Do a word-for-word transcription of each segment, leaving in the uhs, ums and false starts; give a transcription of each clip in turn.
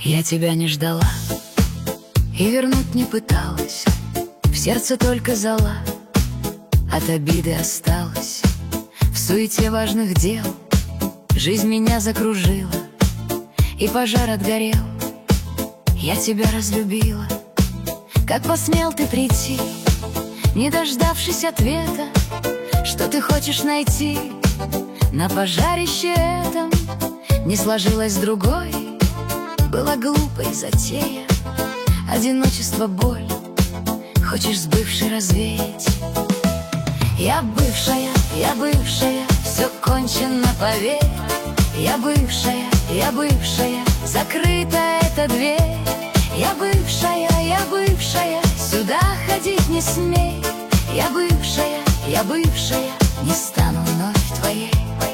Я тебя не ждала и вернуть не пыталась, в сердце только зола от обиды осталась. В суете важных дел жизнь меня закружила, и пожар отгорел. Я тебя разлюбила. Как посмел ты прийти, не дождавшись ответа, что ты хочешь найти на пожарище этом? Не сложилось с другой, была глупой затея. Одиночество, боль, хочешь с бывшей развеять. Я бывшая, я бывшая, все кончено, поверь. Я бывшая, я бывшая, закрыта эта дверь. Я бывшая, я бывшая, сюда ходить не смей. Я бывшая, я бывшая, не стану вновь твоей.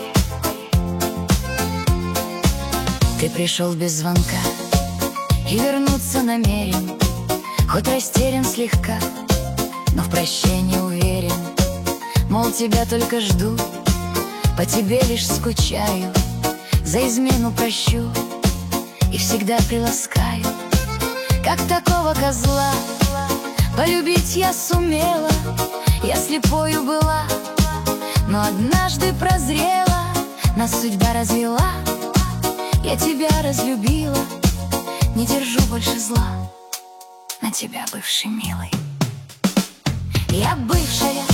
Ты пришел без звонка и вернуться намерен, хоть растерян слегка, но в прощении уверен. Мол, тебя только жду, по тебе лишь скучаю, за измену прощу и всегда приласкаю. Как такого козла полюбить я сумела? Я слепою была, но однажды прозрела, нас судьба развела. Я тебя разлюбила, не держу больше зла на тебя, бывший милый. Я бывшая,